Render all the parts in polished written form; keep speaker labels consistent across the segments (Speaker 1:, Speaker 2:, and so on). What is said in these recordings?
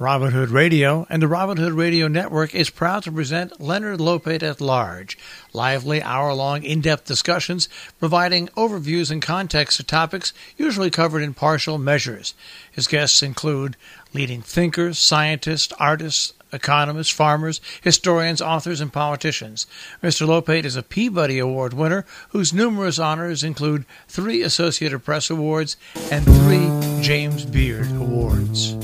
Speaker 1: Robin Hood Radio and the Robin Hood Radio Network is proud to present Leonard Lopate at Large, lively hour-long in-depth discussions providing overviews and context to topics usually covered in partial measures. His guests include leading thinkers, scientists, artists, economists, farmers, historians, authors, and politicians. Mr. Lopate is a Peabody Award winner whose numerous honors include 3 Associated Press Awards and 3 James Beard Awards.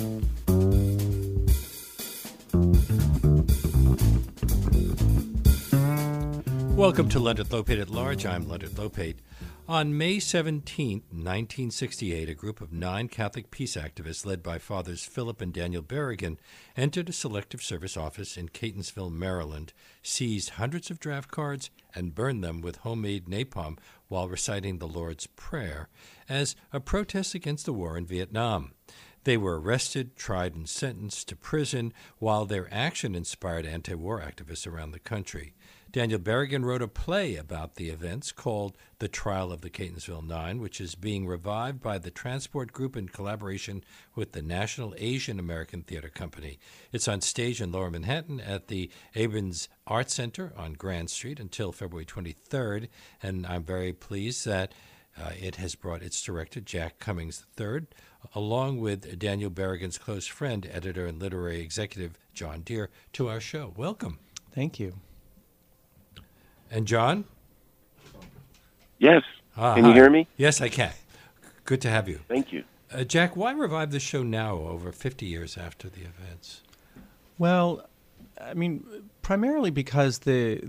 Speaker 2: Welcome to Leonard Lopate at Large. I'm Leonard Lopate. On May 17, 1968, a group of 9 Catholic peace activists led by Fathers Philip and Daniel Berrigan entered a Selective Service office in Catonsville, Maryland, seized hundreds of draft cards, and burned them with homemade napalm while reciting the Lord's Prayer as a protest against the war in Vietnam. They were arrested, tried, and sentenced to prison, while their action inspired anti-war activists around the country. Daniel Berrigan wrote a play about the events called The Trial of the Catonsville Nine, which is being revived by the Transport Group in collaboration with the National Asian American Theater Company. It's on stage in Lower Manhattan at the Abrams Art Center on Grand Street until February 23rd, and I'm very pleased that it has brought its director, Jack Cummings III, along with Daniel Berrigan's close friend, editor and literary executive John Deere, to our show. Welcome.
Speaker 3: Thank you.
Speaker 2: And John?
Speaker 4: Yes. Can you hear me?
Speaker 2: Yes, I can. Good to have you.
Speaker 4: Thank you.
Speaker 2: Jack, why revive the show now, over 50 years after the events?
Speaker 3: Well, I mean, primarily because the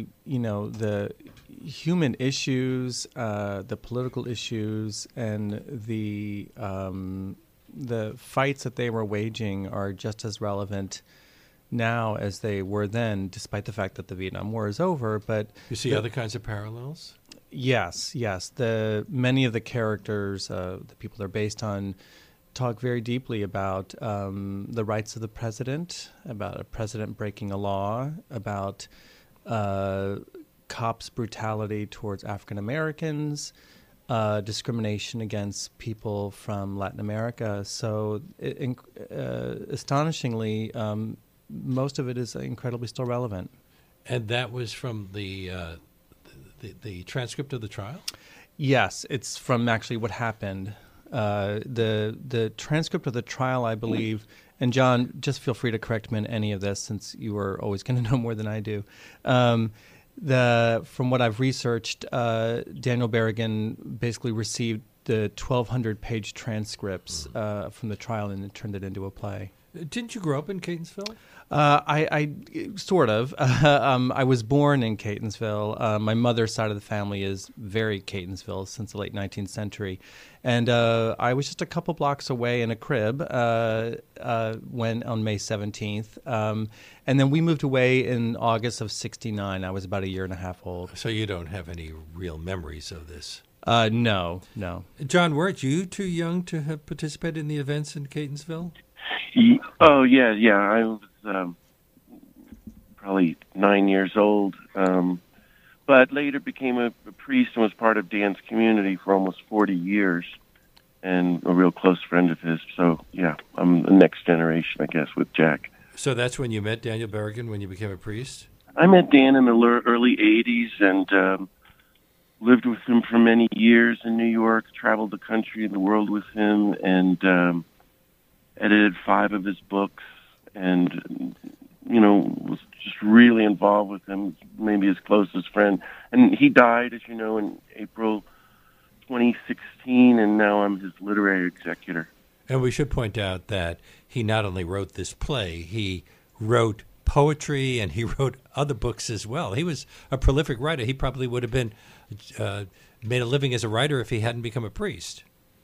Speaker 3: human issues, the political issues, and the fights that they were waging are just as relevant now as they were then, despite the fact that the Vietnam War is over. But
Speaker 2: you see other kinds of parallels?
Speaker 3: Yes. Many of the characters, the people they're based on, talk very deeply about the rights of the president, about a president breaking a law, about cops' brutality towards African Americans, discrimination against people from Latin America. So, astonishingly, most of it is incredibly still relevant.
Speaker 2: And that was from the transcript of the trial?
Speaker 3: Yes, it's from actually what happened. The transcript of the trial, I believe, and John, just feel free to correct me on any of this since you are always going to know more than I do. From what I've researched, Daniel Berrigan basically received the 1,200-page transcripts from the trial and turned it into a play.
Speaker 2: Didn't you grow up in Catonsville?
Speaker 3: I sort of. I was born in Catonsville. My mother's side of the family is very Catonsville since the late 19th century. And I was just a couple blocks away in a crib when on May 17th. And then we moved away in August of 1969. I was about a year and a half old.
Speaker 2: So you don't have any real memories of this?
Speaker 3: No.
Speaker 2: John, weren't you too young to have participated in the events in Catonsville?
Speaker 4: Oh, yeah. I was probably 9 years old, but later became a priest and was part of Dan's community for almost 40 years and a real close friend of his. So, yeah, I'm the next generation, I guess, with Jack.
Speaker 2: So that's when you met Daniel Berrigan, when you became a priest?
Speaker 4: I met Dan in the early 80s and lived with him for many years in New York, traveled the country and the world with him, and edited 5 of his books, and, was just really involved with him, maybe his closest friend. And he died, as you know, in April 2016, and now I'm his literary executor.
Speaker 2: And we should point out that he not only wrote this play, he wrote poetry, and he wrote other books as well. He was a prolific writer. He probably would have been made a living as a writer if he hadn't become a priest.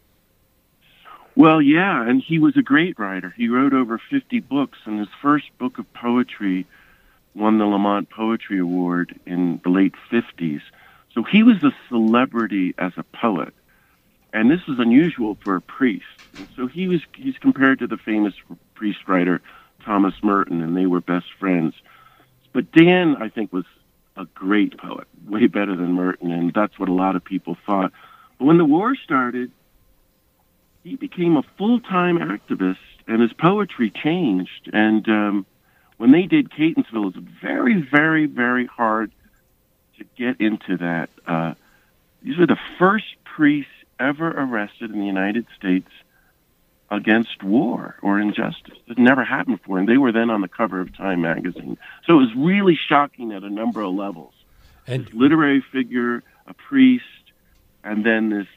Speaker 4: Well, yeah, and he was a great writer. He wrote over 50 books, and his first book of poetry won the Lamont Poetry Award in the late 50s. So he was a celebrity as a poet, and this was unusual for a priest. And so he's compared to the famous priest writer Thomas Merton, and they were best friends. But Dan, I think, was a great poet, way better than Merton, and that's what a lot of people thought. But when the war started, he became a full-time activist and his poetry changed. And when they did Catonsville, it was very, very, very hard to get into that. These were the first priests ever arrested in the United States against war or injustice. It never happened before, and they were then on the cover of Time magazine. So it was really shocking at a number of levels.
Speaker 2: And
Speaker 4: This literary figure, a priest, and then this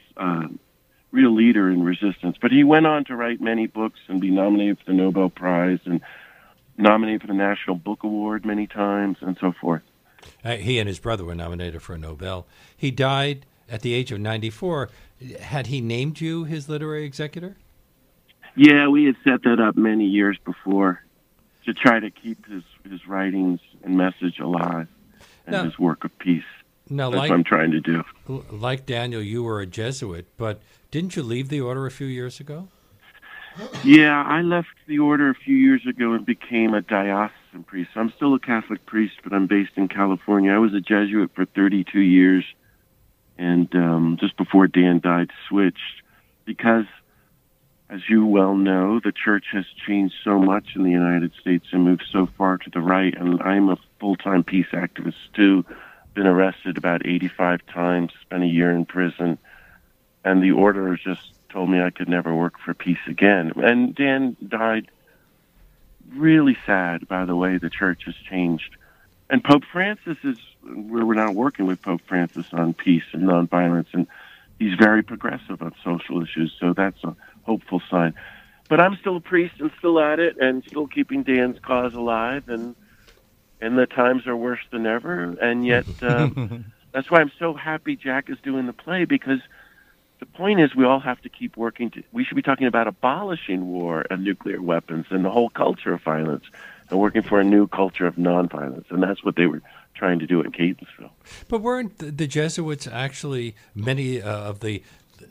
Speaker 4: real leader in resistance. But he went on to write many books and be nominated for the Nobel Prize and nominated for the National Book Award many times and so forth.
Speaker 2: he and his brother were nominated for a Nobel. He died at the age of 94. Had he named you his literary executor?
Speaker 4: Yeah, we had set that up many years before to try to keep his writings and message alive and
Speaker 2: Now-
Speaker 4: his work of peace.
Speaker 2: Now,
Speaker 4: That's what I'm trying to do.
Speaker 2: like Daniel, you were a Jesuit, but didn't you leave the order a few years ago?
Speaker 4: Yeah, I left the order a few years ago and became a diocesan priest. I'm still a Catholic priest, but I'm based in California. I was a Jesuit for 32 years, and just before Dan died, switched because, as you well know, the church has changed so much in the United States and moved so far to the right, and I'm a full-time peace activist, too. Been arrested about 85 times, spent a year in prison, and the order just told me I could never work for peace again. And Dan died really sad by the way the church has changed. And Pope Francis we're now working with Pope Francis on peace and nonviolence, and he's very progressive on social issues, so that's a hopeful sign. But I'm still a priest and still at it and still keeping Dan's cause alive, and the times are worse than ever, and yet that's why I'm so happy Jack is doing the play, because the point is we all have to keep working. We should be talking about abolishing war and nuclear weapons and the whole culture of violence and working for a new culture of nonviolence, and that's what they were trying to do at Catonsville.
Speaker 2: But weren't the Jesuits actually many of the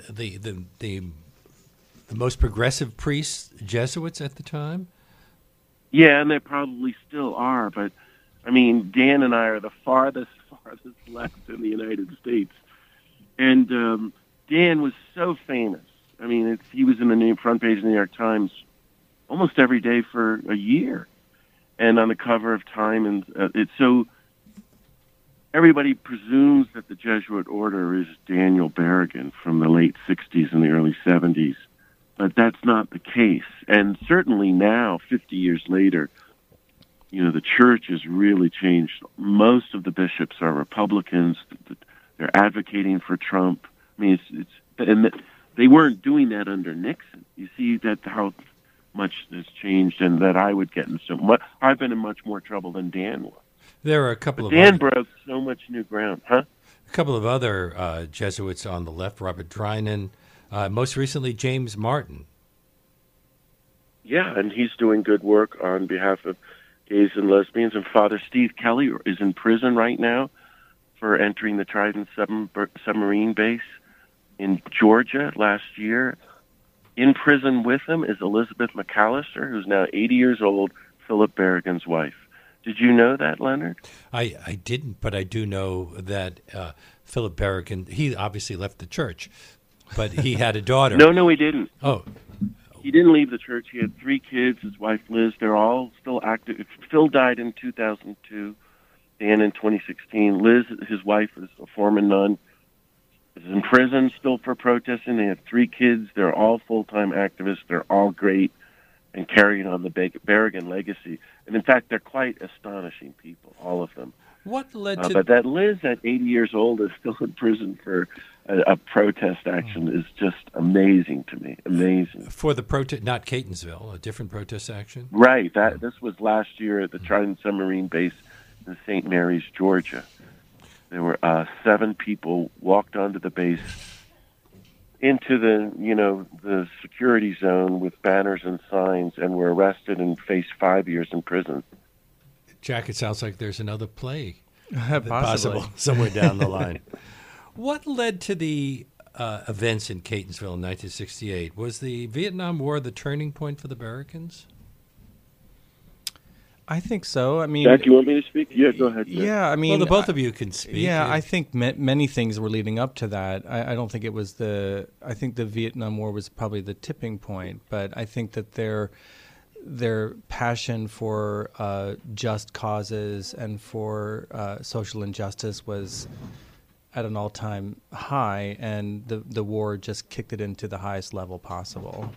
Speaker 2: most progressive priests Jesuits at the time?
Speaker 4: Yeah, and they probably still are, but I mean, Dan and I are the farthest left in the United States. And Dan was so famous. I mean, he was in the front page of the New York Times almost every day for a year and on the cover of Time. And it's so everybody presumes that the Jesuit order is Daniel Berrigan from the late 60s and the early 70s. But that's not the case. And certainly now, 50 years later, you know, the church has really changed. Most of the bishops are Republicans. They're advocating for Trump. I mean, and they weren't doing that under Nixon. You see that how much has changed, and that I would get in so much. I've been in much more trouble than Dan was.
Speaker 2: There are a couple of
Speaker 4: Dan broke so much new ground, huh?
Speaker 2: A couple of other Jesuits on the left, Robert Drinan, most recently James Martin.
Speaker 4: Yeah, and he's doing good work on behalf of gays and lesbians. And Father Steve Kelly is in prison right now for entering the Trident submarine base in Georgia last year. In prison with him is Elizabeth McAllister, who's now 80 years old, Philip Berrigan's wife. Did you know that, Leonard?
Speaker 2: I didn't, but I do know that Philip Berrigan, he obviously left the church, but he had a daughter.
Speaker 4: No, he didn't.
Speaker 2: Oh.
Speaker 4: He didn't leave the church. He had 3 kids, his wife Liz. They're all still active. Phil died in 2002, Dan in 2016. Liz, his wife, is a former nun, is in prison still for protesting. They have 3 kids. They're all full-time activists. They're all great and carrying on the Berrigan legacy. And in fact, they're quite astonishing people, all of them.
Speaker 2: What led to...
Speaker 4: But that Liz at 80 years old is still in prison for a protest action is just amazing to me. Amazing.
Speaker 2: For the protest, not Catonsville, a different protest action?
Speaker 4: Right. This was last year at the Trident submarine base in St. Mary's, Georgia. There were 7 people walked onto the base into the security zone with banners and signs and were arrested and faced 5 years in prison.
Speaker 2: Jack, it sounds like there's another play
Speaker 3: Possibly.
Speaker 2: possible somewhere down the line. What led to the events in Catonsville in 1968? Was the Vietnam War the turning point for the Berrigans?
Speaker 3: I think so. I mean,
Speaker 4: Jack, you want me to speak? Yeah, go ahead. Jack.
Speaker 3: Yeah, I mean,
Speaker 2: Well, the both of you can speak.
Speaker 3: Yeah, I think many things were leading up to that. I don't think it was I think the Vietnam War was probably the tipping point, but I think that their passion for just causes and for social injustice was at an all-time high, and the war just kicked it into the highest level possible.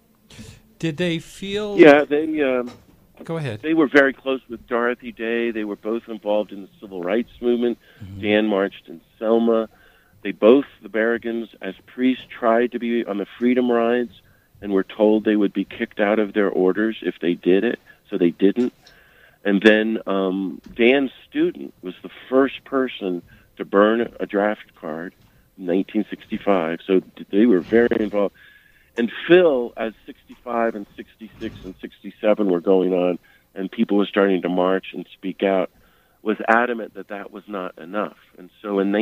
Speaker 2: Did they feel?
Speaker 4: Yeah,
Speaker 2: Go ahead.
Speaker 4: they were very close with Dorothy Day. They were both involved in the civil rights movement.
Speaker 3: Mm-hmm.
Speaker 4: Dan marched in Selma. The Berrigans, as priests, tried to be on the freedom rides and were told they would be kicked out of their orders if they did it, so they didn't. And then Dan Student was the first person to burn a draft card in 1965, so they were very involved. And Phil, as 65 and 66 and 67 were going on, and people were starting to march and speak out, was adamant that that was not enough. And so in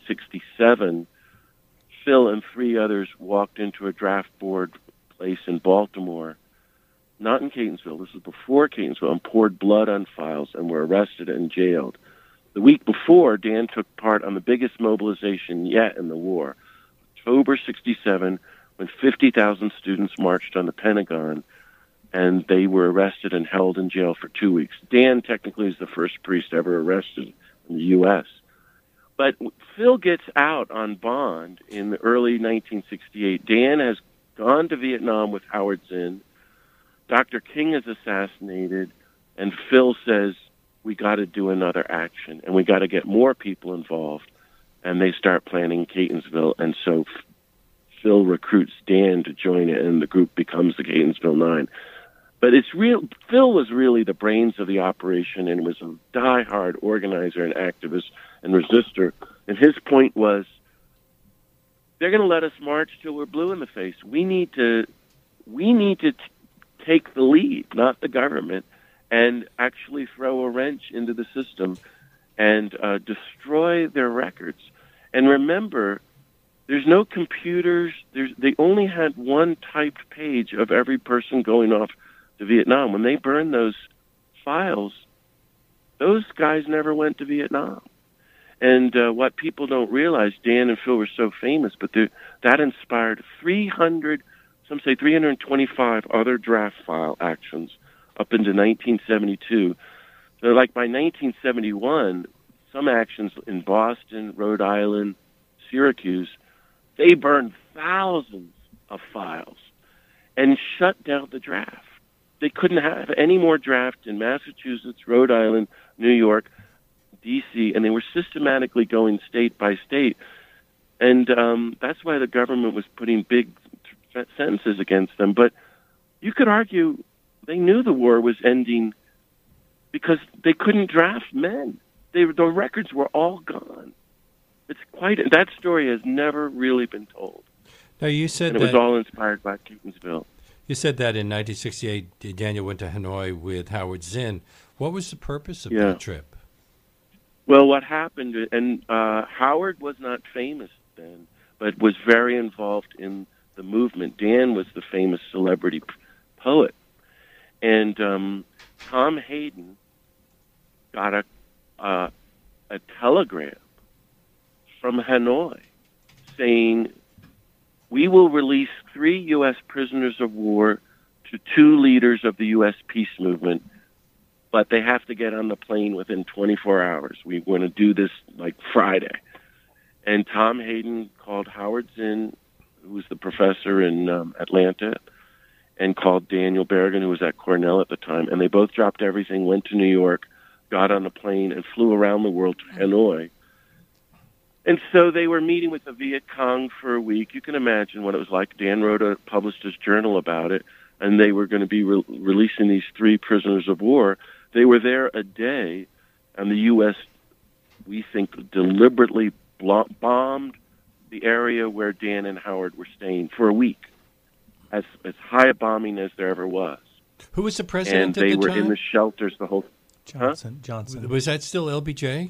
Speaker 4: 1967, Phil and three others walked into a draft board place in Baltimore, not in Catonsville, this was before Catonsville, and poured blood on files and were arrested and jailed. The week before, Dan took part on the biggest mobilization yet in the war, October 67, when 50,000 students marched on the Pentagon, and they were arrested and held in jail for 2 weeks. Dan technically is the first priest ever arrested in the U.S. But Phil gets out on bond in the early 1968. Dan has gone to Vietnam with Howard Zinn. Dr. King is assassinated, and Phil says, we got to do another action, and we got to get more people involved. And they start planning Catonsville, and so Phil recruits Dan to join it, and the group becomes the Catonsville Nine. But Phil was really the brains of the operation and was a diehard organizer and activist and resistor. And his point was, they're going to let us march till we're blue in the face. We need to take the lead, not the government, and actually throw a wrench into the system and destroy their records. And remember, there's no computers. They only had one typed page of every person going off to Vietnam. When they burned those files, those guys never went to Vietnam. And what people don't realize, Dan and Phil were so famous, but that inspired 325 other draft file actions up into 1972. So like by 1971, some actions in Boston, Rhode Island, Syracuse, they burned thousands of files and shut down the draft. They couldn't have any more draft in Massachusetts, Rhode Island, New York, D.C., and they were systematically going state by state. And that's why the government was putting big sentences against them. But you could argue they knew the war was ending because they couldn't draft men. The records were all gone. That story has never really been told.
Speaker 2: Now you said
Speaker 4: and it was all inspired by Catonsville.
Speaker 2: You said that in 1968, Daniel went to Hanoi with Howard Zinn. What was the purpose of that trip?
Speaker 4: Well, what happened, and Howard was not famous then, but was very involved in the movement. Dan was the famous celebrity poet. And Tom Hayden got a telegram from Hanoi saying, we will release 3 U.S. prisoners of war to 2 leaders of the U.S. peace movement, but they have to get on the plane within 24 hours. We want to do this like Friday. And Tom Hayden called Howard Zinn, who was the professor in Atlanta, and called Daniel Berrigan, who was at Cornell at the time, and they both dropped everything, went to New York, got on a plane, and flew around the world to Hanoi. And so they were meeting with the Viet Cong for a week. You can imagine what it was like. Dan published his journal about it, and they were going to be releasing these 3 prisoners of war. They were there a day, and the U.S., we think, deliberately bombed the area where Dan and Howard were staying for a week, as high a bombing as there ever was.
Speaker 2: Who was the president
Speaker 4: at the time? And they were in the shelters the whole...
Speaker 3: Johnson.
Speaker 2: Was that still LBJ?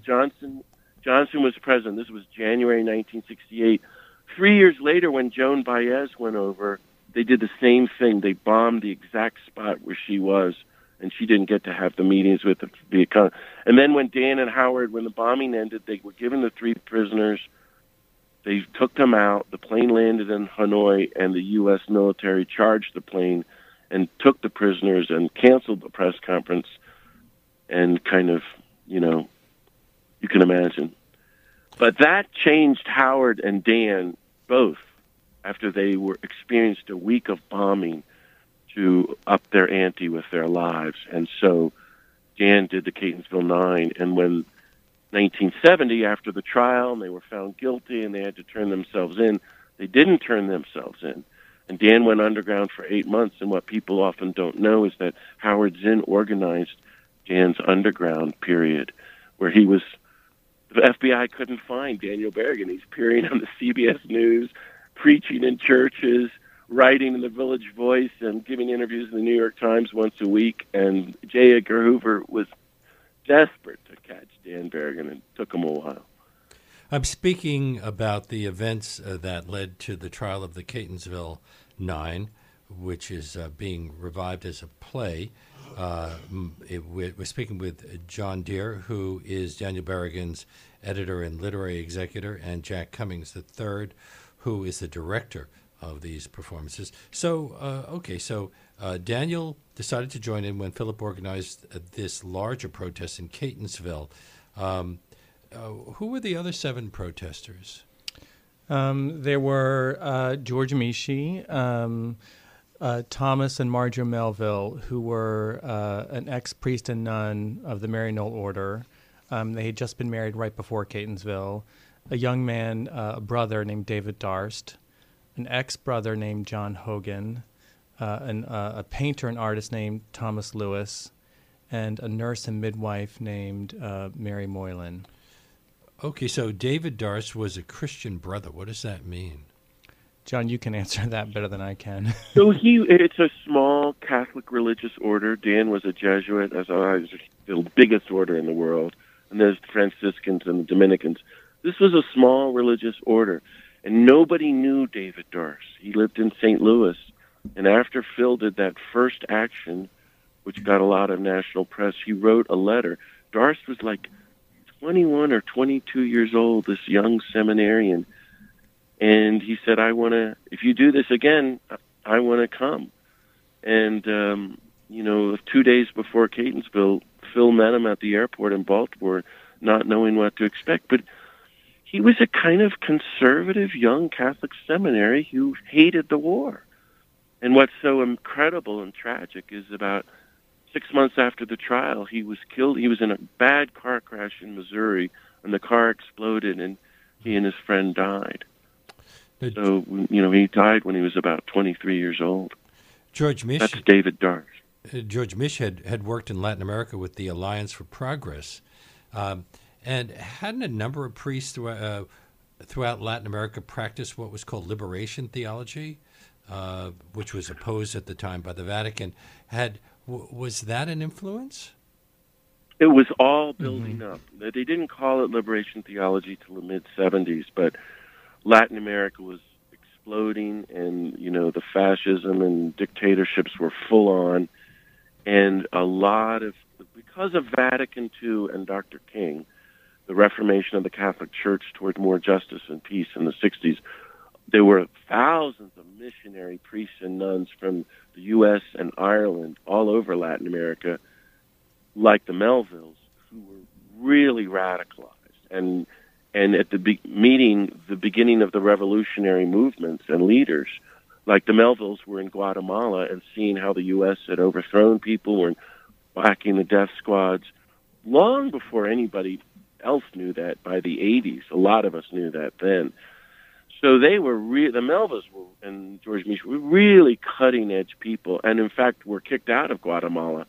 Speaker 4: Johnson was president. This was January 1968. 3 years later, when Joan Baez went over, they did the same thing. They bombed the exact spot where she was and she didn't get to have the meetings with the. And then when Dan and Howard, when the bombing ended, they were given the 3 prisoners. They took them out. The plane landed in Hanoi, and the U.S. military charged the plane and took the prisoners and canceled the press conference. And kind of, you can imagine. But that changed Howard and Dan both after they were experienced a week of bombing to up their ante with their lives. And so Dan did the Catonsville 9. And when 1970, after the trial, and they were found guilty and they had to turn themselves in, they didn't turn themselves in. And Dan went underground for 8 months. And what people often don't know is that Howard Zinn organized Dan's underground period, where the FBI couldn't find Daniel Berrigan. He's appearing on the CBS News, preaching in churches, writing in the Village Voice, and giving interviews in the New York Times once a week. And J. Edgar Hoover was desperate to catch Dan Berrigan, and it took him a while.
Speaker 2: I'm speaking about the events that led to the trial of the Catonsville 9, which is being revived as a play. We're speaking with John Deere, who is Daniel Berrigan's editor and literary executor, and Jack Cummings III, who is the director of these performances. So, Daniel decided to join in when Philip organized this larger protest in Catonsville. Who were the other 7 protesters?
Speaker 3: There were George Mishi, Thomas and Marjorie Melville, who were an ex-priest and nun of the Maryknoll Order. They had just been married right before Catonsville. A young man, a brother named David Darst, an ex-brother named John Hogan, a painter and artist named Thomas Lewis, and a nurse and midwife named Mary Moylan.
Speaker 2: Okay, so David Darst was a Christian brother. What does that mean?
Speaker 3: John, you can answer that better than I can.
Speaker 4: So it's a small Catholic religious order. Dan was a Jesuit, as I was the biggest order in the world. And there's the Franciscans and the Dominicans. This was a small religious order. And nobody knew David Darst. He lived in St. Louis. And after Phil did that first action, which got a lot of national press, he wrote a letter. Darst was like 21 or 22 years old, this young seminarian. And he said, if you do this again, I want to come. And, 2 days before Catonsville, Phil met him at the airport in Baltimore, not knowing what to expect. But he was a kind of conservative young Catholic seminary who hated the war. And what's so incredible and tragic is about 6 months after the trial, he was killed. He was in a bad car crash in Missouri, and the car exploded, and he and his friend died. So, he died when he was about 23 years old.
Speaker 2: George Mish.
Speaker 4: That's David Darst.
Speaker 2: George Mish had worked in Latin America with the Alliance for Progress. And hadn't a number of priests throughout Latin America practiced what was called liberation theology, which was opposed at the time by the Vatican? Was that an influence?
Speaker 4: It was all building up. They didn't call it liberation theology till the mid-'70s, but Latin America was exploding, and the fascism and dictatorships were full on, and because of Vatican II and Dr. King, the reformation of the Catholic Church toward more justice and peace in the 60s, there were thousands of missionary priests and nuns from the U.S. and Ireland all over Latin America, like the Melvilles, who were really radicalized. And at the beginning of the revolutionary movements and leaders, like the Melvilles were in Guatemala and seeing how the U.S. had overthrown people, were whacking the death squads, long before anybody else knew that by the 80s. A lot of us knew that then. So they were the Melvilles and George Mish were really cutting-edge people, and in fact were kicked out of Guatemala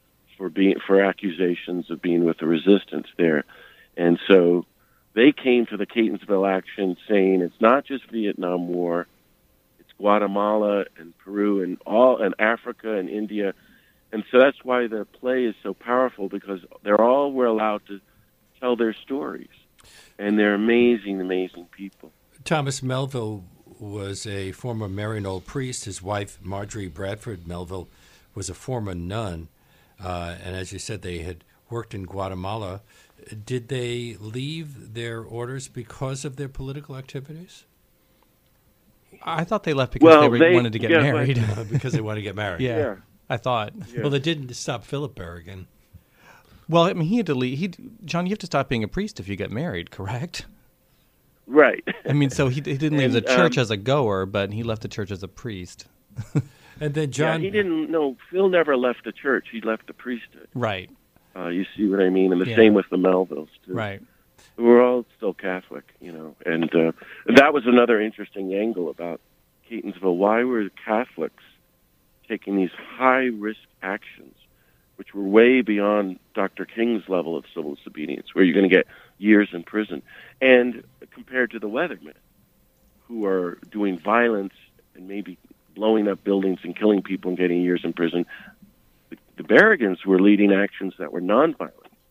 Speaker 4: for accusations of being with the resistance there. And so they came to the Catonsville action saying it's not just Vietnam War, it's Guatemala and Peru and Africa and India. And so that's why the play is so powerful, because were allowed to tell their stories. And they're amazing, amazing people.
Speaker 2: Thomas Melville was a former Maryknoll priest. His wife, Marjorie Bradford Melville, was a former nun. and as you said, they had worked in Guatemala. Did they leave their orders because of their political activities?
Speaker 3: I thought they left because they wanted to get
Speaker 4: yeah,
Speaker 3: married.
Speaker 2: Because they wanted to get married.
Speaker 3: Yeah, I thought.
Speaker 4: Yeah.
Speaker 2: Well, they didn't stop Philip Berrigan.
Speaker 3: Well, I mean, he had to leave. John, you have to stop being a priest if you get married, correct?
Speaker 4: Right.
Speaker 3: I mean, so he didn't leave the
Speaker 4: And,
Speaker 3: church as a goer, but he left the church as a priest.
Speaker 2: And then John...
Speaker 4: Yeah, he didn't. No, Phil never left the church. He left the priesthood.
Speaker 3: Right,
Speaker 4: You see what I mean? And the
Speaker 3: Yeah.
Speaker 4: same with the Melvilles, too.
Speaker 3: right.
Speaker 4: We're all still Catholic, and that was another interesting angle about Catonsville. Why were Catholics taking these high-risk actions, which were way beyond Dr. King's level of civil disobedience, where you're going to get years in prison, and compared to the Weathermen, who are doing violence and maybe blowing up buildings and killing people and getting years in prison, the Berrigans were leading actions that were nonviolent.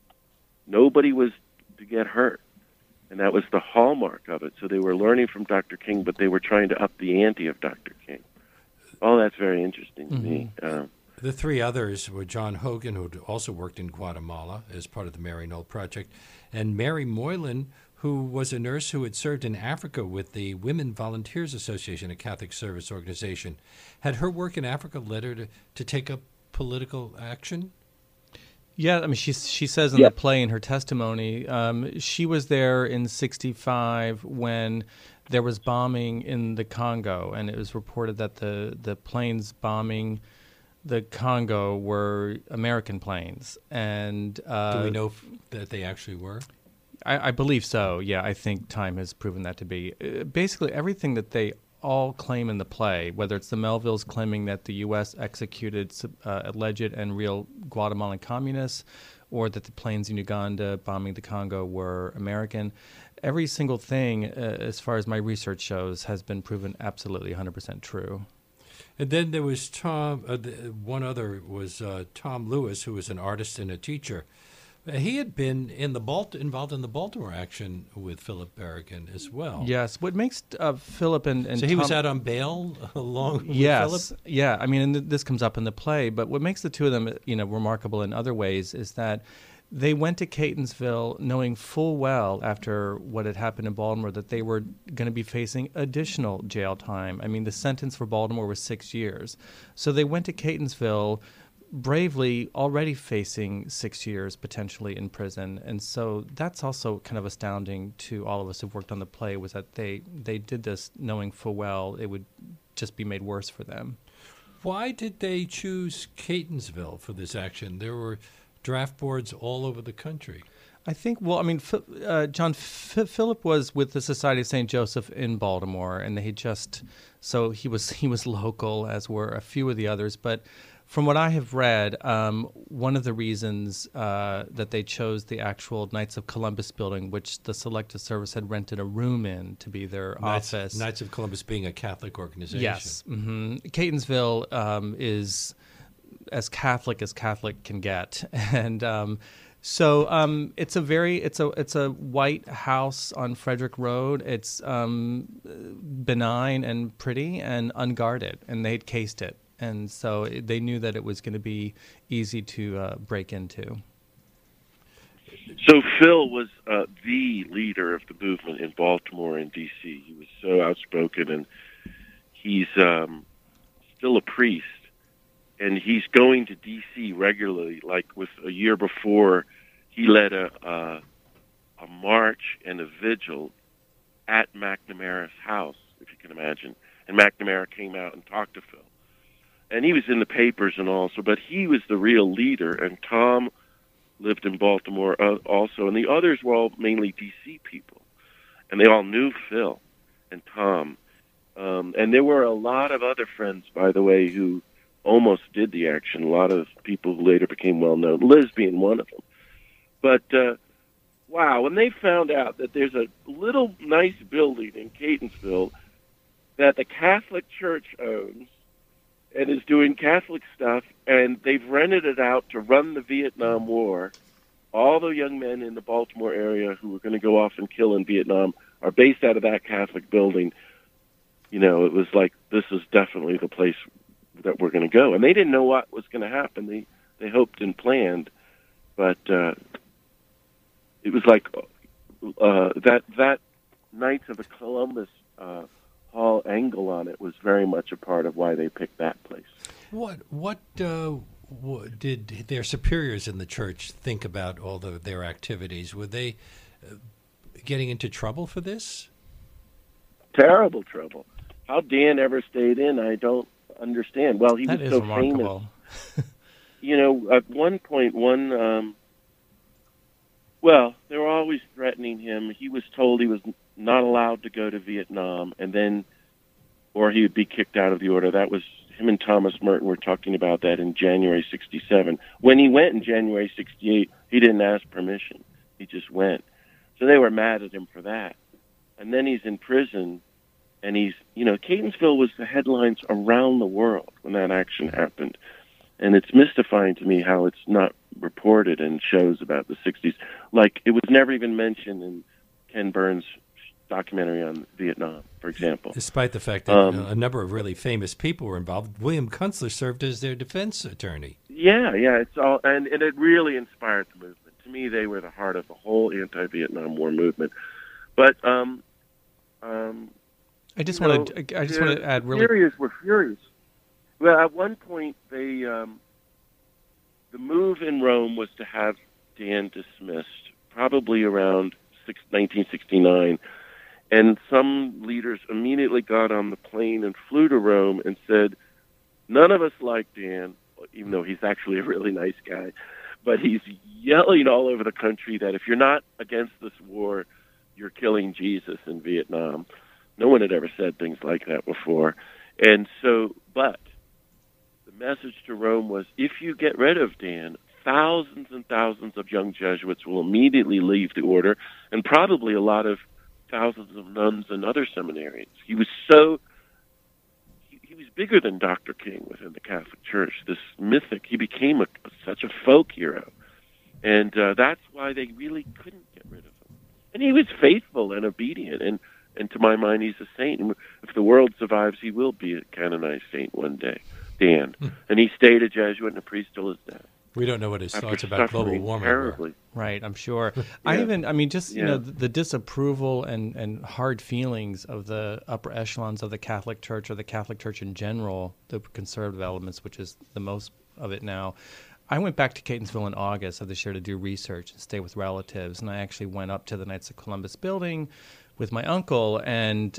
Speaker 4: Nobody was to get hurt, and that was the hallmark of it. So they were learning from Dr. King, but they were trying to up the ante of Dr. King. Oh, that's very interesting to me.
Speaker 2: The three others were John Hogan, who also worked in Guatemala as part of the Mary Knoll Project, and Mary Moylan, who was a nurse who had served in Africa with the Women Volunteers Association, a Catholic service organization. Had her work in Africa led her to take up political action?
Speaker 3: Yeah, I mean, she says in the play, in her testimony, she was there in '65 when there was bombing in the Congo, and it was reported that the planes bombing the Congo were American planes. And
Speaker 2: do we know that they actually were?
Speaker 3: I believe so. Yeah, I think time has proven that to be. Basically, everything that they all claim in the play, whether it's the Melvilles claiming that the U.S. executed alleged and real Guatemalan communists, or that the planes in Uganda bombing the Congo were American, every single thing, as far as my research shows, has been proven absolutely 100% true.
Speaker 2: And then there was Tom. One other was Tom Lewis, who was an artist and a teacher. He had been involved in the Baltimore action with Philip Berrigan as well.
Speaker 3: Yes. What makes Philip and
Speaker 2: so he
Speaker 3: Tom,
Speaker 2: was out on bail along with
Speaker 3: yes,
Speaker 2: Philip?
Speaker 3: Yeah. I mean, and this comes up in the play, but what makes the two of them, remarkable in other ways is that they went to Catonsville knowing full well after what had happened in Baltimore that they were going to be facing additional jail time. I mean, the sentence for Baltimore was 6 years. So they went to Catonsville bravely, already facing 6 years potentially in prison. And so that's also kind of astounding to all of us who've worked on the play, was that they did this knowing full well it would just be made worse for them.
Speaker 2: Why did they choose Catonsville for this action? There were draft boards all over the country.
Speaker 3: I think, well, I mean, John, Philip was with the Society of St. Joseph in Baltimore, and they so he was local, as were a few of the others. But from what I have read, one of the reasons that they chose the actual Knights of Columbus building, which the Selective Service had rented a room in to be their office. Knights
Speaker 2: of Columbus being a Catholic organization.
Speaker 3: Yes. Mm-hmm. Catonsville is as Catholic can get, and so it's a white house on Frederick Road. It's benign and pretty and unguarded, and they'd cased it, and so they knew that it was going to be easy to break into.
Speaker 4: So Phil was the leader of the movement in Baltimore and D.C. He was so outspoken, and he's still a priest. And he's going to D.C. regularly. Like with a year before, he led a march and a vigil at McNamara's house, if you can imagine. And McNamara came out and talked to Phil. And he was in the papers and all, but he was the real leader. And Tom lived in Baltimore also. And the others were all mainly D.C. people. And they all knew Phil and Tom. And there were a lot of other friends, by the way, who almost did the action. A lot of people who later became well-known, Liz being one of them. But, wow, when they found out that there's a little nice building in Catonsville that the Catholic Church owns and is doing Catholic stuff, and they've rented it out to run the Vietnam War, all the young men in the Baltimore area who were going to go off and kill in Vietnam are based out of that Catholic building. It was like, this is definitely the place that we're going to go. And they didn't know what was going to happen. They they hoped and planned, but it was like that Knights of the Columbus Hall angle on it was very much a part of why they picked that place.
Speaker 2: What did their superiors in the church think about all their activities? Were they getting into trouble for this?
Speaker 4: Terrible trouble. How Dan ever stayed in, I don't understand. Well, he was so
Speaker 3: remarkable.
Speaker 4: famous. At one point, they were always threatening him. He was told he was not allowed to go to Vietnam, or he would be kicked out of the order. That was him and Thomas Merton were talking about that in January 67. When he went in January 68, he didn't ask permission. He just went. So they were mad at him for that. And then he's in prison, and Catonsville was the headlines around the world when that action happened. And it's mystifying to me how it's not reported in shows about the 60s. Like, it was never even mentioned in Ken Burns' documentary on Vietnam, for example.
Speaker 2: Despite the fact that a number of really famous people were involved. William Kunstler served as their defense attorney.
Speaker 4: Yeah, it's all, and it really inspired the movement. To me, they were the heart of the whole anti-Vietnam War movement. But
Speaker 3: I just want to add really.
Speaker 4: Furious were furious. Well, at one point, the move in Rome was to have Dan dismissed, probably around 1969. And some leaders immediately got on the plane and flew to Rome and said, none of us like Dan, even though he's actually a really nice guy, but he's yelling all over the country that if you're not against this war, you're killing Jesus in Vietnam. No one had ever said things like that before. And so, but the message to Rome was, if you get rid of Dan, thousands and thousands of young Jesuits will immediately leave the order, and probably a lot of thousands of nuns and other seminarians. He was bigger than Dr. King within the Catholic Church, this mythic. He became such a folk hero. And that's why they really couldn't get rid of him. And he was faithful and obedient, and to my mind, he's a saint. And if the world survives, he will be a canonized saint one day, Dan. And he stayed a Jesuit and a priest till his death.
Speaker 2: We don't know what his thoughts about global warming were.
Speaker 3: Right, I'm sure.
Speaker 4: Yeah.
Speaker 3: The disapproval and hard feelings of the upper echelons of the Catholic Church, or the Catholic Church in general, the conservative elements, which is the most of it now. I went back to Catonsville in August of this year to do research and stay with relatives, and I actually went up to the Knights of Columbus building with my uncle, and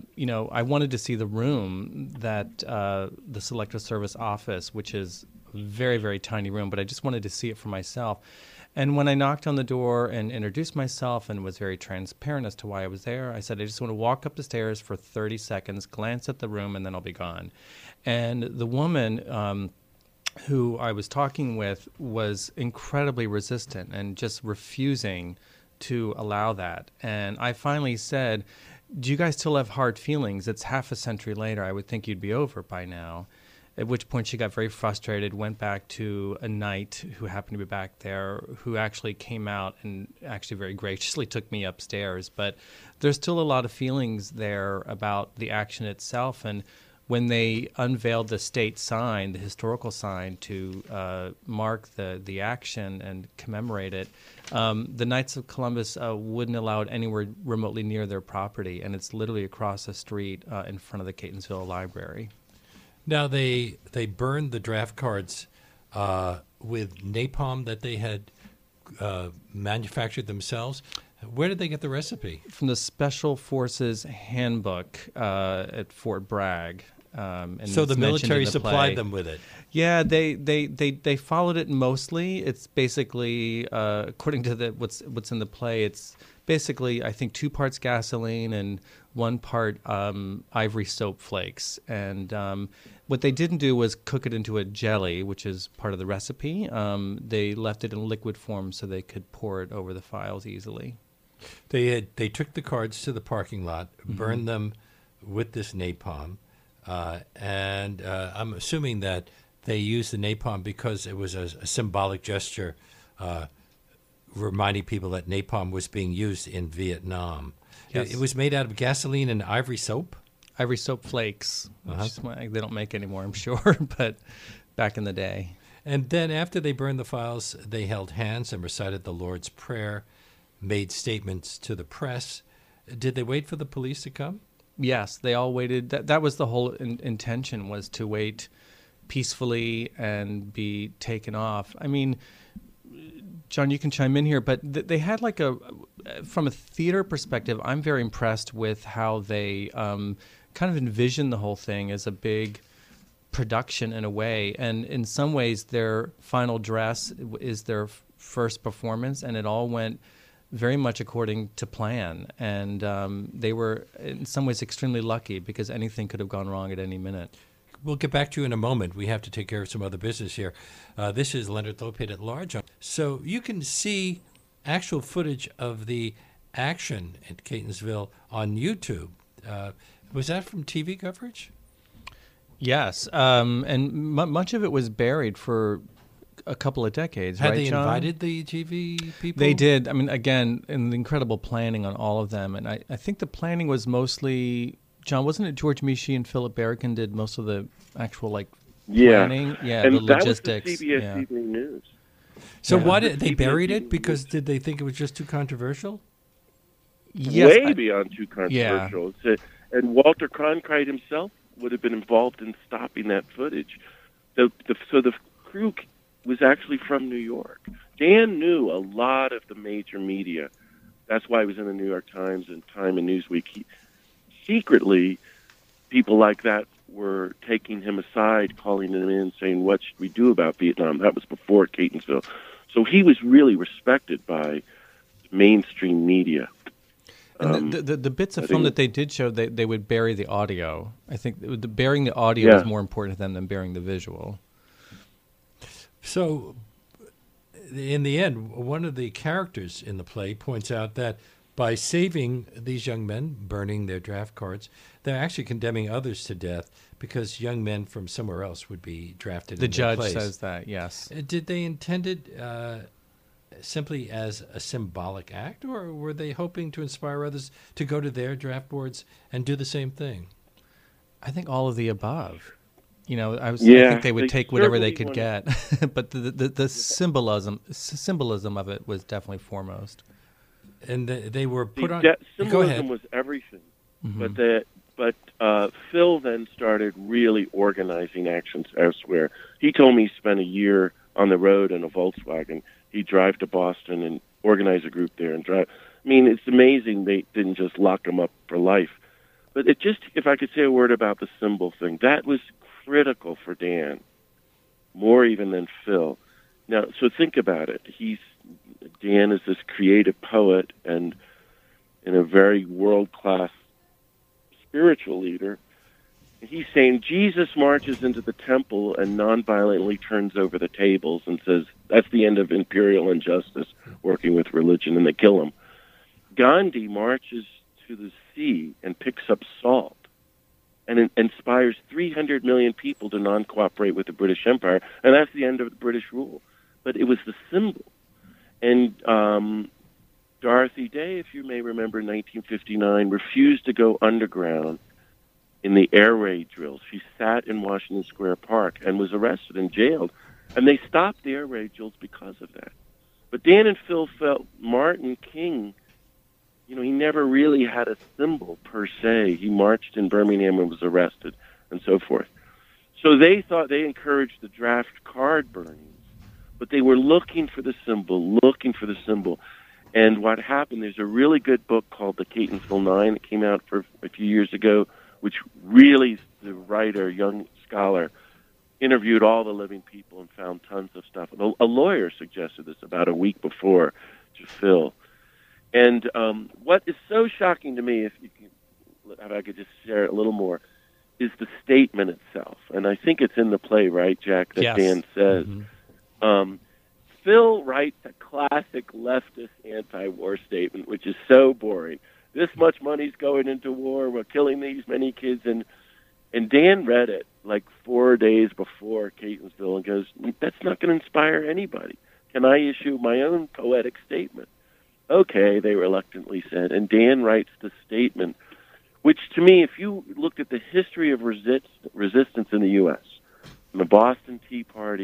Speaker 3: I wanted to see the room that the Selective Service office, which is a very, very tiny room, but I just wanted to see it for myself. And when I knocked on the door and introduced myself and was very transparent as to why I was there, I said, I just want to walk up the stairs for 30 seconds, glance at the room, and then I'll be gone. And the woman who I was talking with was incredibly resistant and just refusing to allow that. And I finally said, do you guys still have hard feelings? It's half a century later. I would think you'd be over by now. At which point she got very frustrated, went back to a knight who happened to be back there, who actually came out and actually very graciously took me upstairs. But there's still a lot of feelings there about the action itself. And when they unveiled the state sign, the historical sign, to mark the action and commemorate it, the Knights of Columbus wouldn't allow it anywhere remotely near their property, and it's literally across the street in front of the Catonsville Library.
Speaker 2: Now, they burned the draft cards with napalm that they had manufactured themselves. Where did they get the recipe?
Speaker 3: From the Special Forces Handbook at Fort Bragg. And
Speaker 2: so the military supplied them with it.
Speaker 3: Yeah, they followed it mostly. It's basically according to what's in the play. It's basically, I think, 2 parts gasoline and 1 part ivory soap flakes. And what they didn't do was cook it into a jelly, which is part of the recipe. They left it in liquid form so they could pour it over the files easily.
Speaker 2: They took the cards to the parking lot, burned them with this napalm, and I'm assuming that they used the napalm because it was a symbolic gesture, reminding people that napalm was being used in Vietnam.
Speaker 3: Yes.
Speaker 2: It was made out of gasoline and ivory soap?
Speaker 3: Ivory soap flakes, which they don't make anymore, I'm sure, but back in the day.
Speaker 2: And then after they burned the files, they held hands and recited the Lord's Prayer, made statements to the press. Did they wait for the police to come?
Speaker 3: Yes, they all waited. That was the whole intention, was to wait peacefully and be taken off. I mean, John, you can chime in here, but they had like from a theater perspective, I'm very impressed with how they kind of envisioned the whole thing as a big production in a way. And in some ways, their final dress is their first performance, and it all went very much according to plan. And they were in some ways extremely lucky, because anything could have gone wrong at any minute.
Speaker 2: We'll get back to you in a moment. We have to take care of some other business here. This is Leonard Lopate at Large. So you can see actual footage of the action at Catonsville on YouTube. Was that from TV coverage?
Speaker 3: Yes, and much of it was buried for a couple of decades.
Speaker 2: Had
Speaker 3: right,
Speaker 2: they
Speaker 3: John?
Speaker 2: invited the TV people?
Speaker 3: They did. I mean, again, and the incredible planning on all of them. And I think the planning was mostly, John, wasn't it George Mishi and Philip Barrican did most of the actual planning? Yeah,
Speaker 4: and
Speaker 3: the logistics.
Speaker 4: That was the CBS Evening News.
Speaker 2: So why did they buried it? Because did they think it was just too controversial?
Speaker 3: Yes,
Speaker 4: Way beyond too controversial. And Walter Cronkite himself would have been involved in stopping that footage. So the crew was actually from New York. Dan knew a lot of the major media. That's why he was in the New York Times and Time and Newsweek. Secretly, people like that were taking him aside, calling him in, saying, "What should we do about Vietnam?" That was before Catonsville. So he was really respected by mainstream media.
Speaker 3: And the bits of film that they did show, they would bury the audio. I think burying the audio was more important to them than burying the visual.
Speaker 2: So, in the end, one of the characters in the play points out that by saving these young men, burning their draft cards, they're actually condemning others to death because young men from somewhere else would be drafted in their place.
Speaker 3: The judge says that, yes.
Speaker 2: Did they intend it simply as a symbolic act, or were they hoping to inspire others to go to their draft boards and do the same thing?
Speaker 3: I think all of the above. I think they would take whatever they could get, but the symbolism of it was definitely foremost.
Speaker 2: And they were put on.
Speaker 4: Symbolism was everything, but Phil then started really organizing actions elsewhere. He told me he spent a year on the road in a Volkswagen. He'd drive to Boston and organize a group there and drive. I mean, it's amazing they didn't just lock him up for life. But if I could say a word about the symbol thing, that was critical for Dan, more even than Phil. Now, so think about it. Dan is this creative poet and a very world-class spiritual leader. He's saying Jesus marches into the temple and nonviolently turns over the tables and says, that's the end of imperial injustice, working with religion, and they kill him. Gandhi marches to the sea and picks up salt and inspires 300 million people to non-cooperate with the British Empire, and that's the end of the British rule. But it was the symbol. And Dorothy Day, if you may remember, in 1959, refused to go underground in the air raid drills. She sat in Washington Square Park and was arrested and jailed. And they stopped the air raid drills because of that. But Dan and Phil felt Martin King, he never really had a symbol per se. He marched in Birmingham and was arrested and so forth. So they thought they encouraged the draft card burnings, but they were looking for the symbol. And what happened, there's a really good book called The Catonsville Nine that came out for a few years ago, which really, the writer, young scholar, interviewed all the living people and found tons of stuff. A lawyer suggested this about a week before to Phil. And what is so shocking to me, if I could just share it a little more, is the statement itself. And I think it's in the play, right, Jack, that Dan says. Mm-hmm. Phil writes a classic leftist anti-war statement, which is so boring. This much money's going into war. We're killing these many kids. And Dan read it like 4 days before Catonsville and goes, that's not going to inspire anybody. Can I issue my own poetic statement? Okay, they reluctantly said. And Dan writes the statement, which to me, if you looked at the history of resistance in the U.S., from the Boston Tea Party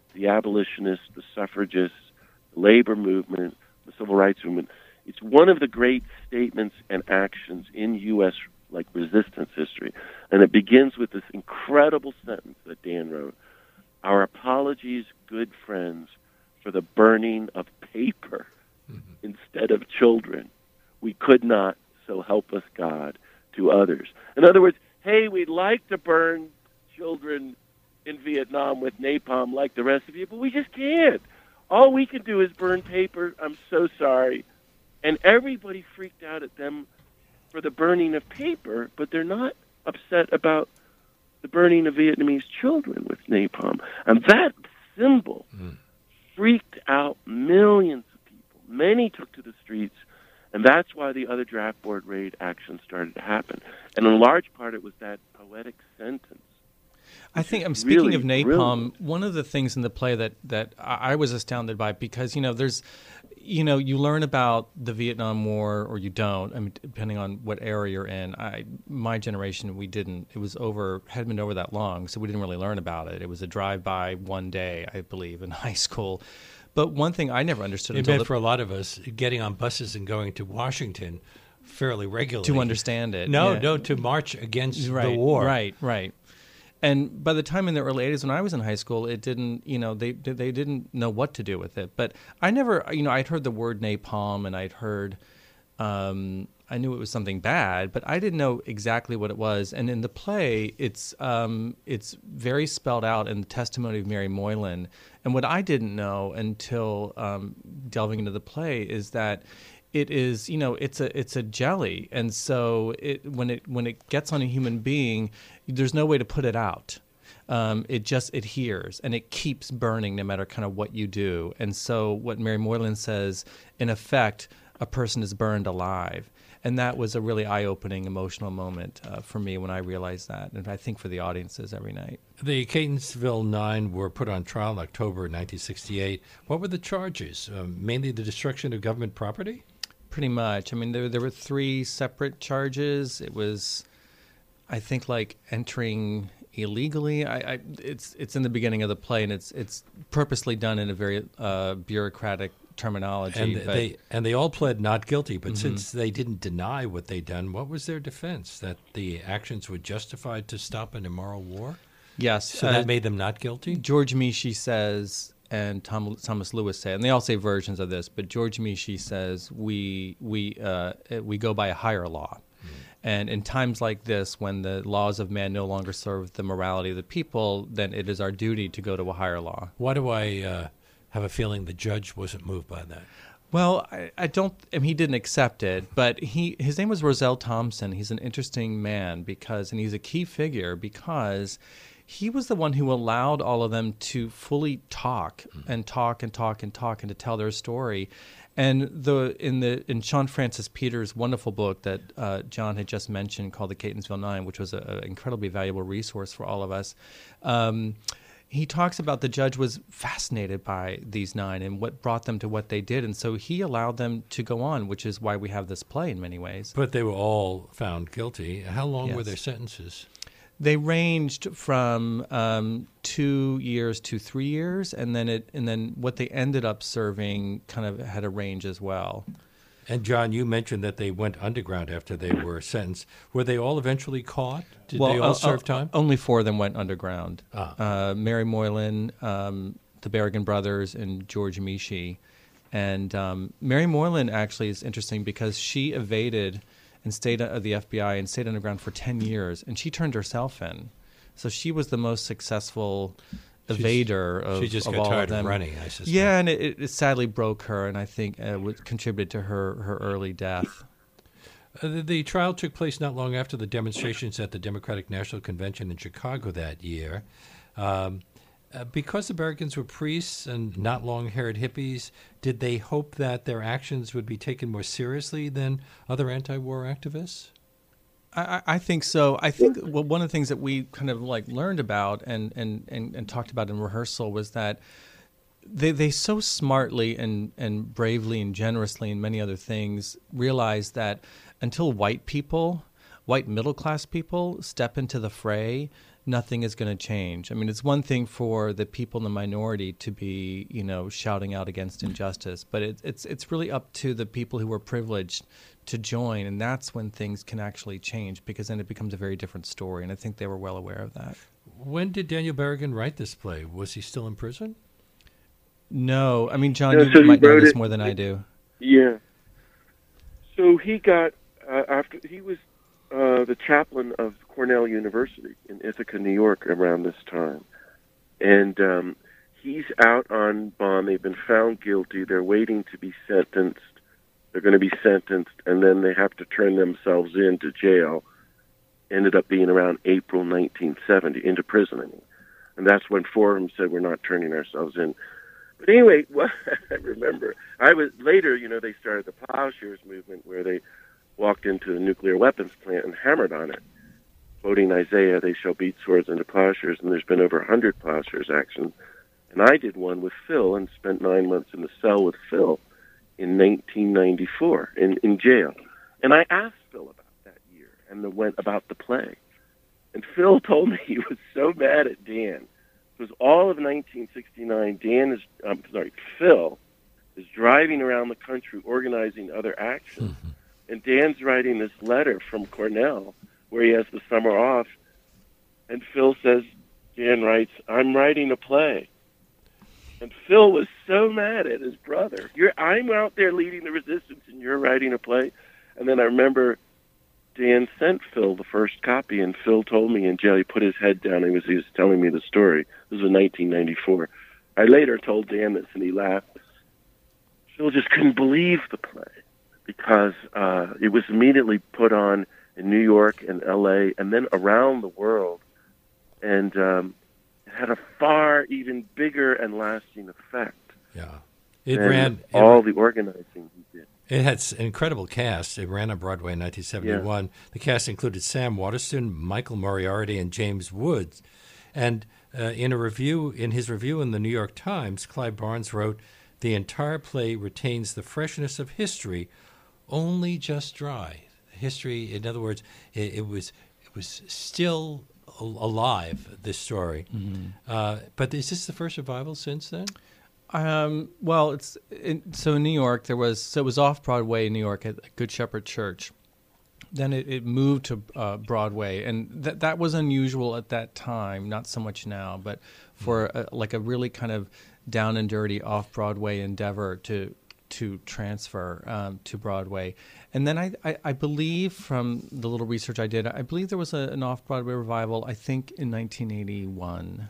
Speaker 4: the abolitionists, the suffragists, the labor movement, the civil rights movement. It's one of the great statements and actions in U.S. resistance history. And it begins with this incredible sentence that Dan wrote: "Our apologies, good friends, for the burning of paper instead of children. We could not, so help us God, to others." In other words, hey, we'd like to burn children in Vietnam with napalm like the rest of you, but we just can't. All we can do is burn paper. I'm so sorry. And everybody freaked out at them for the burning of paper, but they're not upset about the burning of Vietnamese children with napalm. And that symbol freaked out millions of people. Many took to the streets, and that's why the other draft board raid action started to happen. And in large part, it was that poetic sentence.
Speaker 3: I think, I'm speaking
Speaker 4: really
Speaker 3: of napalm,
Speaker 4: brilliant.
Speaker 3: one of the things in the play that I was astounded by, because, there's, you learn about the Vietnam War, or you don't, I mean, depending on what era you're in. My generation, we didn't. It was hadn't been over that long, so we didn't really learn about it. It was a drive-by one day, I believe, in high school. But one thing I never understood
Speaker 2: It meant for a lot of us getting on buses and going to Washington fairly regularly.
Speaker 3: to understand it.
Speaker 2: No, to march against the war.
Speaker 3: Right. And by the time in the early 80s when I was in high school, it didn't, they didn't know what to do with it. But I never, I'd heard the word napalm, and I'd heard, I knew it was something bad, but I didn't know exactly what it was. And in the play, it's very spelled out in the testimony of Mary Moylan. And what I didn't know until delving into the play is that it is, it's a jelly, and so when it gets on a human being, there's no way to put it out. It just adheres, and it keeps burning no matter kind of what you do. And so what Mary Moylan says, in effect, a person is burned alive. And that was a really eye-opening, emotional moment for me when I realized that, and I think for the audiences every night.
Speaker 2: The Catonsville Nine were put on trial in October 1968. What were the charges? Mainly the destruction of government property?
Speaker 3: Pretty much. I mean, there were 3 separate charges. It was, I think, entering illegally. It's in the beginning of the play, and it's purposely done in a very bureaucratic terminology.
Speaker 2: And they all pled not guilty, but since they didn't deny what they'd done, what was their defense? That the actions were justified to stop an immoral war?
Speaker 3: Yes.
Speaker 2: So that made them not guilty?
Speaker 3: George Mishi says, and Thomas Lewis say, and they all say versions of this, but George Mishi says we go by a higher law. And in times like this, when the laws of man no longer serve the morality of the people, then it is our duty to go to a higher law.
Speaker 2: Why do I have a feeling the judge wasn't moved by that?
Speaker 3: Well, I don't. I mean, he didn't accept it, but his name was Roselle Thompson. He's an interesting man and he's a key figure because he was the one who allowed all of them to fully talk and to tell their story. And in Sean Francis Peters' wonderful book that John had just mentioned called The Catonsville Nine, which was an incredibly valuable resource for all of us, he talks about the judge was fascinated by these 9 and what brought them to what they did. And so he allowed them to go on, which is why we have this play in many ways.
Speaker 2: But they were all found guilty. How long
Speaker 3: Yes.
Speaker 2: were their sentences?
Speaker 3: They ranged from 2 years to 3 years, and then what they ended up serving kind of had a range as well.
Speaker 2: And John, you mentioned that they went underground after they were sentenced. Were they all eventually caught? Did they all serve time?
Speaker 3: Only 4 of them went underground. Mary Moylan, the Berrigan brothers, and George Mishi. And Mary Moylan actually is interesting because she evaded and stayed at the FBI and stayed underground for 10 years, and she turned herself in. So she was the most successful evader of all of them.
Speaker 2: She just got tired of running, I suspect.
Speaker 3: Yeah, and it sadly broke her, and I think contributed to her early death.
Speaker 2: The trial took place not long after the demonstrations at the Democratic National Convention in Chicago that year. Because the Berrigans were priests and not long-haired hippies, did they hope that their actions would be taken more seriously than other anti-war activists?
Speaker 3: I think so. I think one of the things that we kind of learned about and talked about in rehearsal was that they so smartly and bravely and generously and many other things realized that until white middle-class people step into the fray, nothing is going to change. I mean, it's one thing for the people in the minority to be, shouting out against injustice, but it's really up to the people who are privileged to join, and that's when things can actually change, because then it becomes a very different story, and I think they were well aware of that.
Speaker 2: When did Daniel Berrigan write this play? Was he still in prison?
Speaker 3: No. I mean, John,
Speaker 4: No,
Speaker 3: you
Speaker 4: so he
Speaker 3: might know
Speaker 4: wrote
Speaker 3: this
Speaker 4: it-
Speaker 3: more than I do.
Speaker 4: Yeah. So he got after he was the chaplain of Cornell University in Ithaca, New York, around this time, and he's out on bond. They've been found guilty. They're waiting to be sentenced. They're going to be sentenced, and then they have to turn themselves into jail. Ended up being around April 1970, into prison. I mean. And that's when four of them said, we're not turning ourselves in. But anyway, what I remember, later, they started the Plowshares movement, where they walked into the nuclear weapons plant and hammered on it, quoting Isaiah, they shall beat swords into plowshares, and there's been over 100 Plowshares actions. And I did one with Phil and spent 9 months in the cell with Phil in 1994 in jail. And I asked Phil about that year and went about the play. And Phil told me he was so mad at Dan. It was all of 1969. Phil is driving around the country organizing other actions. Mm-hmm. And Dan's writing this letter from Cornell where he has the summer off. And Phil says, Dan writes, I'm writing a play. And Phil was so mad at his brother. I'm out there leading the resistance, and you're writing a play. And then I remember Dan sent Phil the first copy, and Phil told me in jail, he put his head down. He was telling me the story. This was 1994. I later told Dan this, and he laughed. Phil just couldn't believe the play because it was immediately put on in New York and L.A. and then around the world. And it had a far even bigger and lasting effect.
Speaker 2: Yeah.
Speaker 4: All the organizing he did.
Speaker 2: It had an incredible cast. It ran on Broadway in 1971. Yeah. The cast included Sam Waterston, Michael Moriarty, and James Woods. And in his review in the New York Times, Clive Barnes wrote, "The entire play retains the freshness of history, only just dry." History, in other words, it was still alive, this story. Mm-hmm. But is this the first revival since then?
Speaker 3: Well, so in New York it was off Broadway in New York at Good Shepherd Church. Then it moved to Broadway, and that was unusual at that time. Not so much now, but for a really kind of down and dirty off Broadway endeavor to transfer to Broadway. And then I believe, from the little research I did, I believe there was an off Broadway revival. I think in 1981.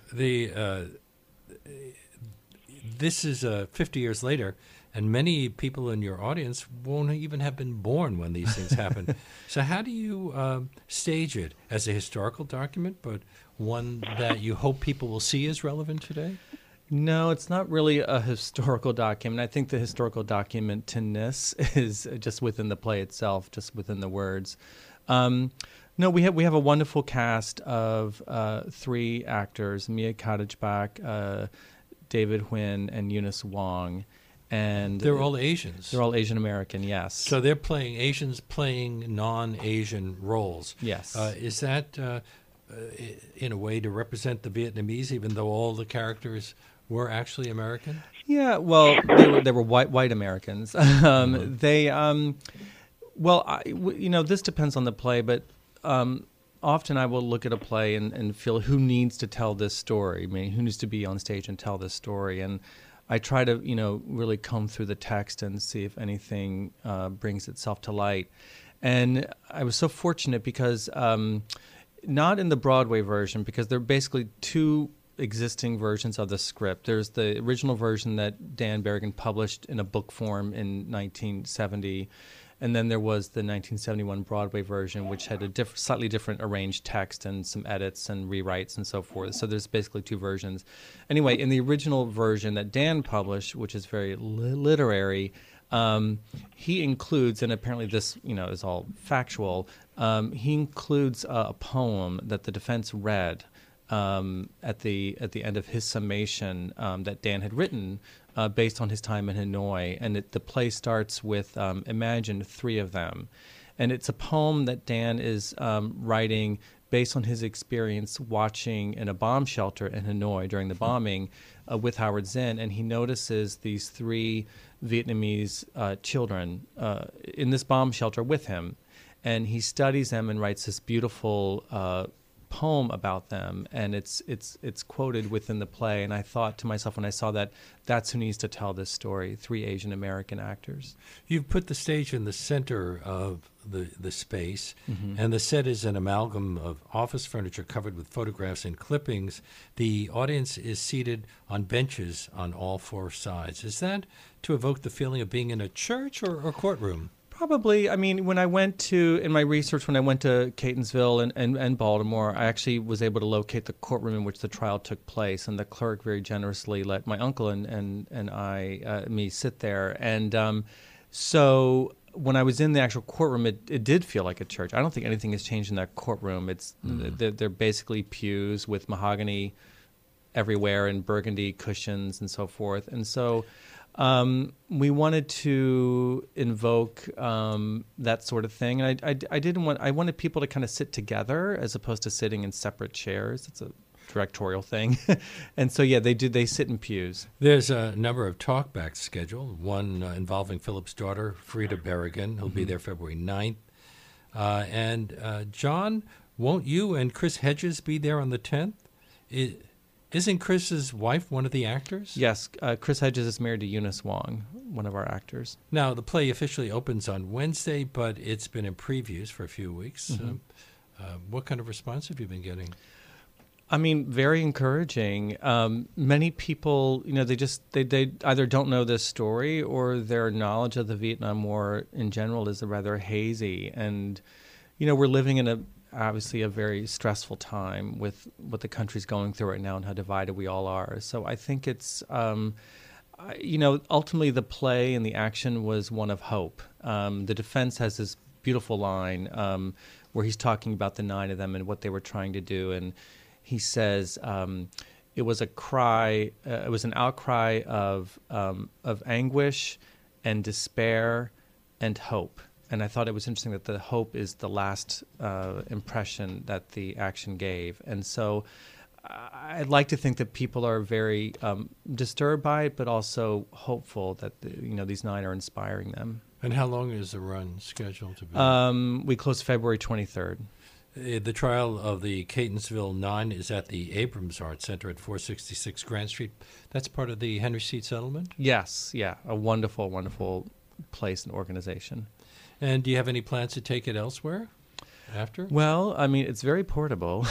Speaker 2: This is 50 years later, and many people in your audience won't even have been born when these things happen. So how do you stage it as a historical document, but one that you hope people will see as relevant today?
Speaker 3: No, it's not really a historical document. I think the historical document-ness is just within the play itself, just within the words. No, we have a wonderful cast of 3 actors: Mia Cottage-Bach, David Huynh, and Eunice Wong. And
Speaker 2: they're all Asians.
Speaker 3: They're all Asian American, yes.
Speaker 2: So they're playing Asians playing non-Asian roles.
Speaker 3: Yes.
Speaker 2: Is that in a way to represent the Vietnamese, even though all the characters were actually American?
Speaker 3: Yeah, well, they were white Americans.
Speaker 2: Mm-hmm.
Speaker 3: This depends on the play, but often I will look at a play and feel who needs to tell this story. I mean, who needs to be on stage and tell this story? And I try to, really comb through the text and see if anything brings itself to light. And I was so fortunate because not in the Broadway version, because there are basically 2 existing versions of the script. There's the original version that Dan Berrigan published in a book form in 1970, and then there was the 1971 Broadway version, which had a slightly different arranged text and some edits and rewrites and so forth. So there's basically 2 versions. Anyway, in the original version that Dan published, which is very literary, he includes, and apparently this is all factual, he includes a poem that the defense read at the end of his summation that Dan had written based on his time in Hanoi. And the play starts with imagine 3 of them. And it's a poem that Dan is writing based on his experience watching in a bomb shelter in Hanoi during the bombing with Howard Zinn. And he notices these 3 Vietnamese children in this bomb shelter with him. And he studies them and writes this beautiful poem about them, and it's quoted within the play. And I thought to myself when I saw that, that's who needs to tell this story, 3 Asian American actors.
Speaker 2: You've put the stage in the center of the space, and the set is an amalgam of office furniture covered with photographs and clippings. The audience is seated on benches on all 4 sides. Is that to evoke the feeling of being in a church or courtroom?
Speaker 3: Probably. I mean, when I went to Catonsville and Baltimore, I actually was able to locate the courtroom in which the trial took place, and the clerk very generously let my uncle and me sit there. And so when I was in the actual courtroom, it did feel like a church. I don't think anything has changed in that courtroom. They're basically pews with mahogany everywhere and burgundy cushions and so forth. And so we wanted to invoke that sort of thing, and I wanted people to kind of sit together as opposed to sitting in separate chairs. It's a directorial thing, and so they sit in pews.
Speaker 2: There's a number of talkbacks scheduled. One involving Philip's daughter, Frida Berrigan, who'll be there February 9th, and John, won't you and Chris Hedges be there on the 10th? Isn't Chris's wife one of the actors?
Speaker 3: Yes, Chris Hedges is married to Eunice Wong, one of our actors.
Speaker 2: Now, the play officially opens on Wednesday, but it's been in previews for a few weeks. What kind of response have you been getting?
Speaker 3: I mean, very encouraging. Many people, they either don't know this story or their knowledge of the Vietnam War in general is rather hazy. And, we're living in obviously a very stressful time with what the country's going through right now and how divided we all are. So I think it's, ultimately the play and the action was one of hope. The defense has this beautiful line where he's talking about the 9 of them and what they were trying to do. And he says it was a cry, it was an outcry of anguish and despair and hope. And I thought it was interesting that the hope is the last impression that the action gave. And so I'd like to think that people are very disturbed by it, but also hopeful that these 9 are inspiring them.
Speaker 2: And how long is the run scheduled to be?
Speaker 3: We close February 23rd.
Speaker 2: The trial of the Catonsville 9 is at the Abrams Art Center at 466 Grant Street. That's part of the Henry Street Settlement?
Speaker 3: Yes, yeah, a wonderful, wonderful place and organization.
Speaker 2: And do you have any plans to take it elsewhere after?
Speaker 3: Well, I mean, it's very portable.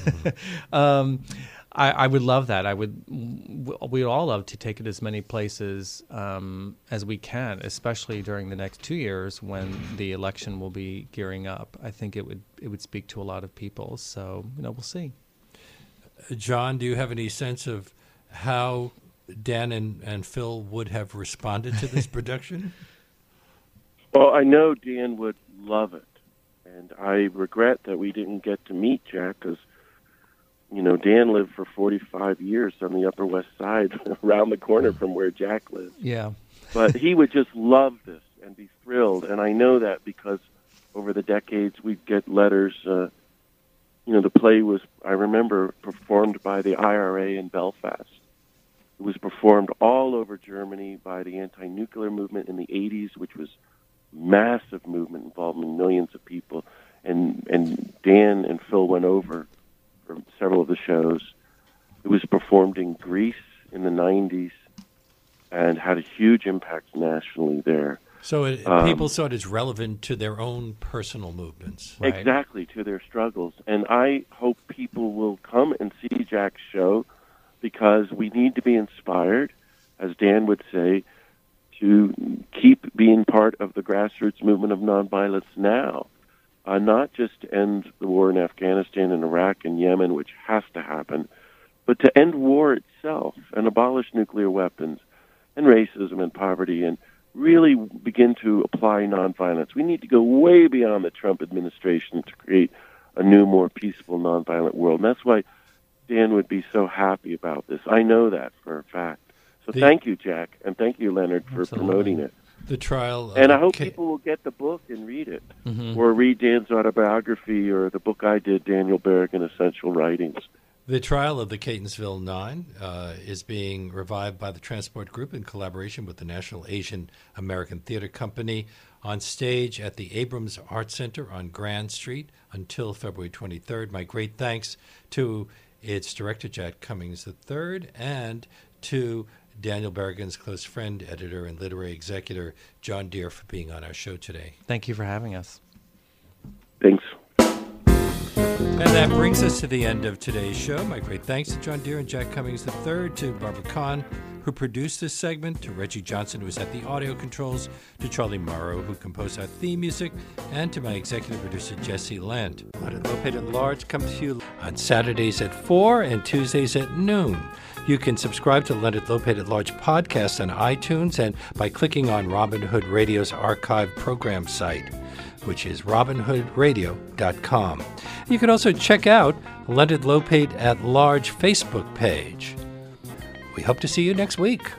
Speaker 3: I would love that. We'd all love to take it as many places as we can, especially during the next 2 years when the election will be gearing up. I think it would speak to a lot of people. So, we'll see.
Speaker 2: John, do you have any sense of how Dan and Phil would have responded to this production?
Speaker 4: Well, I know Dan would love it, and I regret that we didn't get to meet Jack because, Dan lived for 45 years on the Upper West Side, around the corner from where Jack lives.
Speaker 3: Yeah.
Speaker 4: But he would just love this and be thrilled, and I know that because over the decades we'd get letters. The play was, I remember, performed by the IRA in Belfast. It was performed all over Germany by the anti-nuclear movement in the 80s, which was massive movement involving millions of people, and Dan and Phil went over for several of the shows. It was performed in Greece in the 90s and had a huge impact nationally there.
Speaker 2: So people saw it as relevant to their own personal movements.
Speaker 3: Right.
Speaker 4: Exactly, to their struggles. And I hope people will come and see Jack's show because we need to be inspired, as Dan would say, to keep being part of the grassroots movement of nonviolence now, not just to end the war in Afghanistan and Iraq and Yemen, which has to happen, but to end war itself and abolish nuclear weapons and racism and poverty and really begin to apply nonviolence. We need to go way beyond the Trump administration to create a new, more peaceful, nonviolent world. And that's why Dan would be so happy about this. I know that for a fact. So thank you, Jack, and thank you, Leonard, for promoting it.
Speaker 2: The trial.
Speaker 4: And I hope people will get the book and read it, or read Dan's autobiography, or the book I did, Daniel Berrigan, Essential Writings.
Speaker 2: The trial of the Catonsville Nine is being revived by the Transport Group in collaboration with the National Asian American Theater Company on stage at the Abrams Art Center on Grand Street until February 23rd. My great thanks to its director, Jack Cummings III, and to Daniel Berrigan's close friend, editor, and literary executor, John Deere, for being on our show today.
Speaker 3: Thank you for having us.
Speaker 4: Thanks.
Speaker 2: And that brings us to the end of today's show. My great thanks to John Deere and Jack Cummings III, to Barbara Kahn, who produced this segment, to Reggie Johnson, who was at the audio controls, to Charlie Morrow, who composed our theme music, and to my executive producer, Jesse Lent. Leonard Lopate at Large comes to you on Saturdays at 4 and Tuesdays at noon. You can subscribe to Leonard Lopate at Large podcast on iTunes and by clicking on Robin Hood Radio's archive program site, which is robinhoodradio.com. You can also check out Leonard Lopate at Large Facebook page. We hope to see you next week.